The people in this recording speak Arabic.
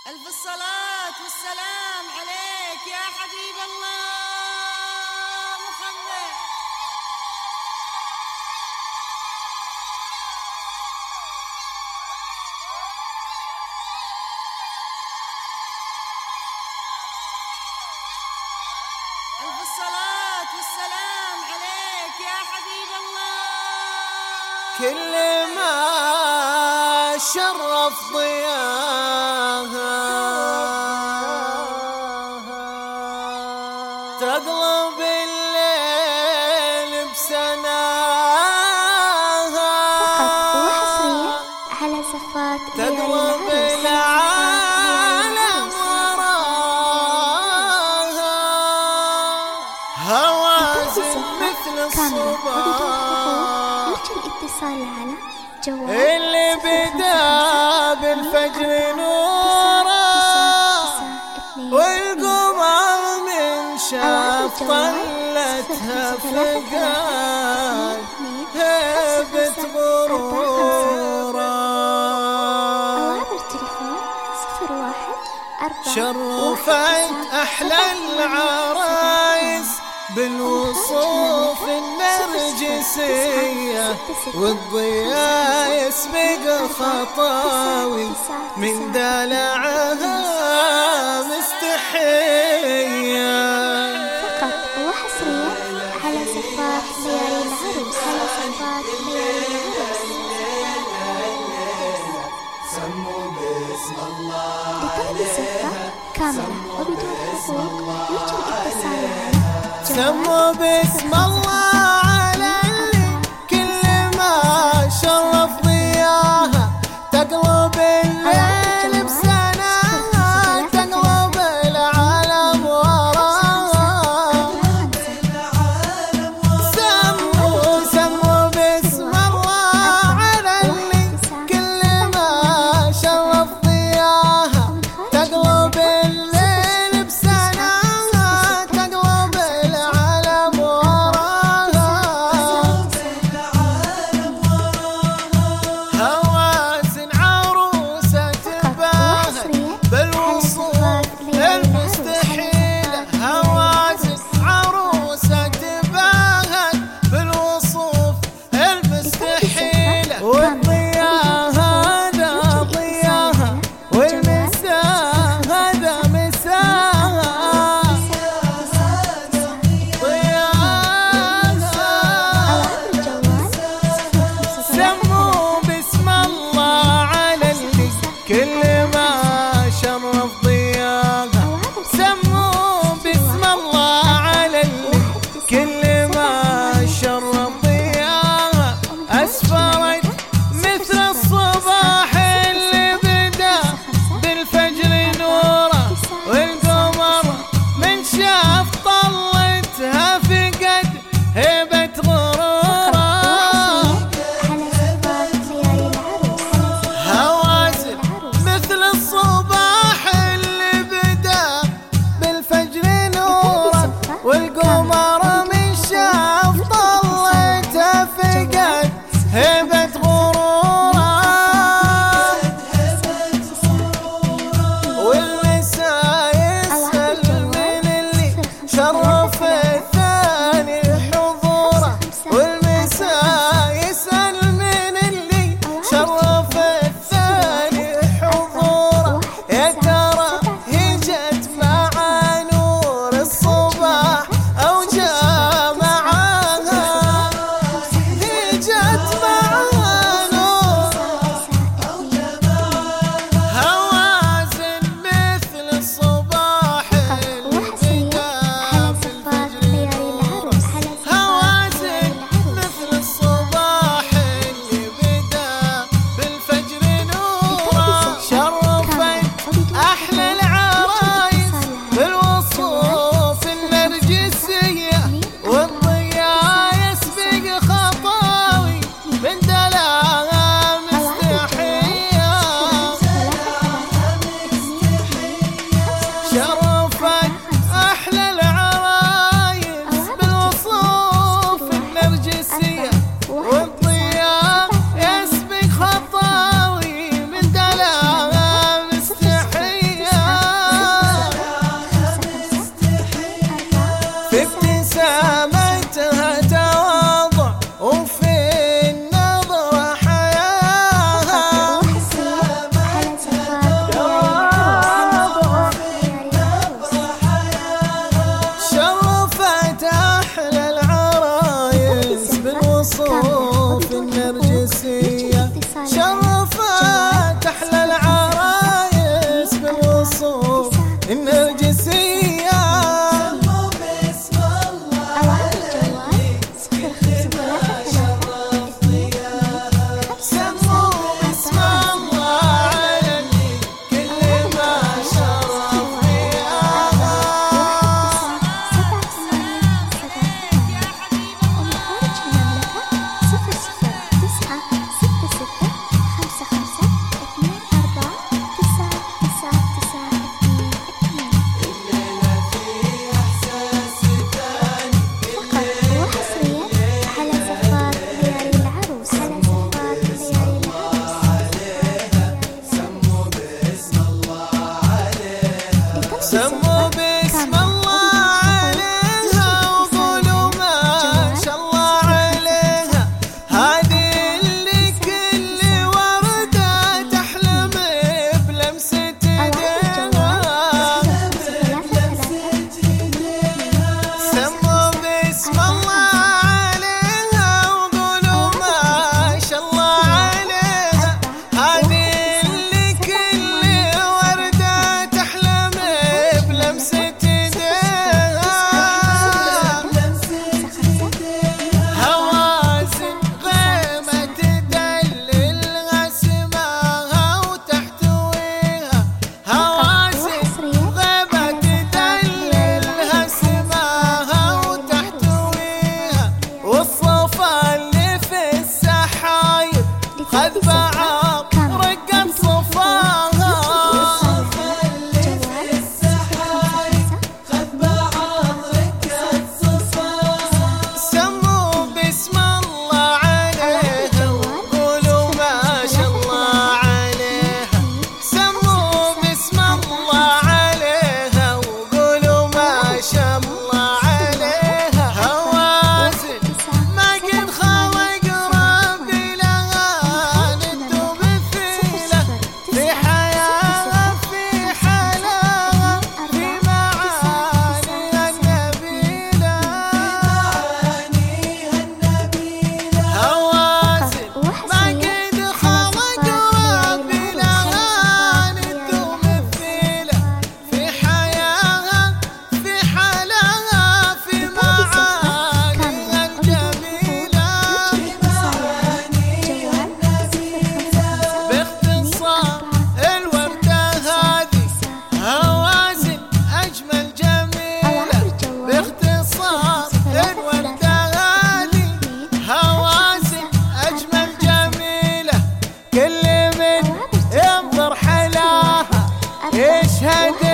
ألف الصلاة والسلام عليك يا حبيب الله محمد. ألف الصلاة والسلام عليك يا حبيب الله. كل ما شرف ضياها تقلب الليل بسناها، فقط وحصريا على صفات تقلب العالم وراها، هوازن مثل الصباح يرجى الاتصال على جوال اللي بدا بالفجر نوره، والقمر من شاف طلتها فقاد هبت غروره. شرفت أحلى العرايس بالوصوف النرجسية، والضياء يسبق خطاوي من دلعها مستحية. فقط وحصريا على صفات ليالي العروس، على صفات ليالي العروس. لطلب الصفة كاملة وبدون حقوق يرجى الاتصال على سموا باسم الله على اللي كل ما شرف ضياها، تقلب الليل بسناها، تقلب العالم وراها. سموا باسم الله على اللي كل ما شرف ضياها، تقلب الليل بسناها، تقلب العالم وراها. هوازن عروسة تباهت بالوصوف المستحيلة، هوازن عروسة تباهت بالوصوف المستحيلة، والضياء هذا ضياها، والمساء هذا مساها، ضياها. سموا باسم الله على اللي كل ما شرف ضياها، سموا باسم الله على اللي كل ما شرف ضياها. أسفرت مثل الصباح اللي بدا بالفجر نوره، والقمر من شاف طلتها فقد هبة غروره. على صفات ليالي العروس. هوازن مثل الصباح يشهد